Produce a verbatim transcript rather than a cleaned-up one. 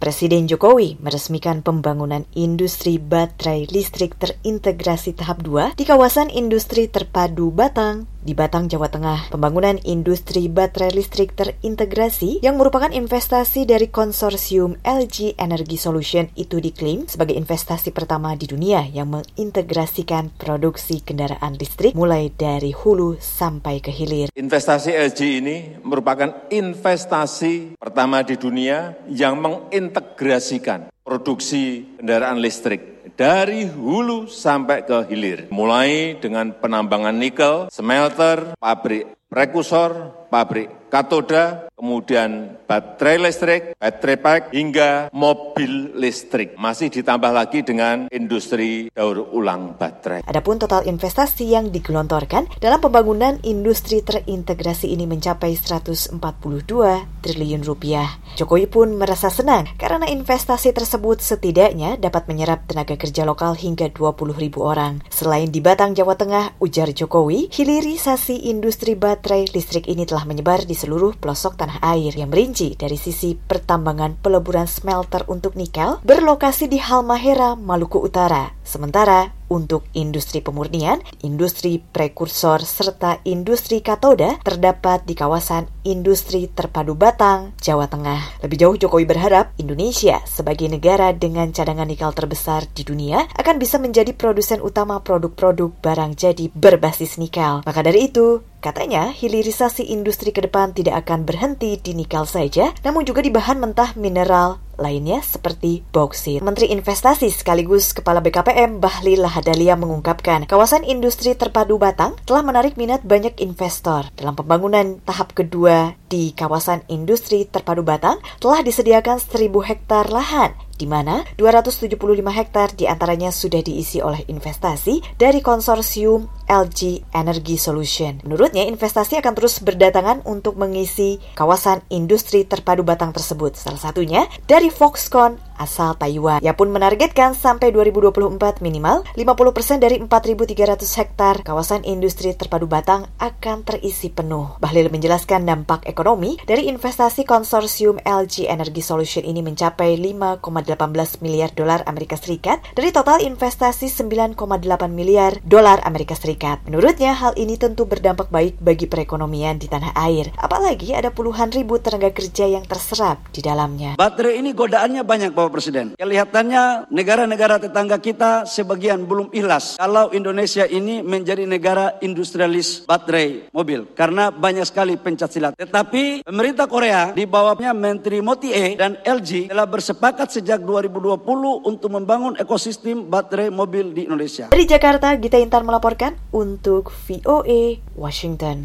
Presiden Jokowi meresmikan pembangunan industri baterai listrik terintegrasi tahap dua di kawasan industri terpadu Batang, di Batang, Jawa Tengah. Pembangunan industri baterai listrik terintegrasi yang merupakan investasi dari konsorsium L G Energy Solution itu diklaim sebagai investasi pertama di dunia yang mengintegrasikan produksi kendaraan listrik mulai dari hulu sampai ke hilir. Investasi L G ini merupakan investasi pertama di dunia yang mengintegrasikan produksi kendaraan listrik dari hulu sampai ke hilir. Mulai dengan penambangan nikel, smelter, pabrik prekursor, pabrik katoda, kemudian baterai listrik, baterai pack, hingga mobil listrik. Masih ditambah lagi dengan industri daur ulang baterai. Adapun total investasi yang digelontorkan dalam pembangunan industri terintegrasi ini mencapai seratus empat puluh dua triliun rupiah. Jokowi pun merasa senang karena investasi tersebut setidaknya dapat menyerap tenaga kerja lokal hingga dua puluh ribu orang. Selain di Batang, Jawa Tengah, ujar Jokowi, hilirisasi industri baterai listrik ini telah menyebar di seluruh pelosok tanah air yang merinci dari sisi pertambangan peleburan smelter untuk nikel berlokasi di Halmahera, Maluku Utara. Sementara untuk industri pemurnian, industri prekursor, serta industri katoda terdapat di kawasan industri terpadu Batang, Jawa Tengah. Lebih jauh, Jokowi berharap Indonesia sebagai negara dengan cadangan nikel terbesar di dunia akan bisa menjadi produsen utama produk-produk barang jadi berbasis nikel. Maka dari itu, katanya hilirisasi industri ke depan tidak akan berhenti di nikel saja, namun juga di bahan mentah mineral lainnya seperti bauksit. Menteri Investasi sekaligus Kepala B K P M Bahlil Lahadalia mengungkapkan, kawasan industri terpadu Batang telah menarik minat banyak investor. Dalam pembangunan tahap kedua di kawasan industri terpadu Batang telah disediakan seribu hektar lahan, di mana dua ratus tujuh puluh lima hektar diantaranya sudah diisi oleh investasi dari konsorsium L G Energy Solution. Menurutnya, investasi akan terus berdatangan untuk mengisi kawasan industri terpadu Batang tersebut. Salah satunya dari Foxconn asal Taiwan. Ia pun menargetkan sampai dua ribu dua puluh empat minimal lima puluh persen dari empat ribu tiga ratus hektar kawasan industri terpadu Batang akan terisi penuh. Bahlil menjelaskan dampak ekonomi dari investasi konsorsium L G Energy Solution ini mencapai lima koma delapan belas miliar dolar Amerika Serikat dari total investasi sembilan koma delapan miliar dolar Amerika Serikat. Menurutnya, hal ini tentu berdampak baik bagi perekonomian di tanah air. Apalagi ada puluhan ribu tenaga kerja yang terserap di dalamnya. Baterai ini godaannya banyak, Bapak Presiden. Kelihatannya negara-negara tetangga kita sebagian belum ikhlas kalau Indonesia ini menjadi negara industrialis baterai mobil karena banyak sekali pencaksilat. Tetapi pemerintah Korea di bawahnya Menteri Motie dan L G telah bersepakat sejak dua ribu dua puluh untuk membangun ekosistem baterai mobil di Indonesia. Dari Jakarta, Gita Intan melaporkan untuk V O A Washington.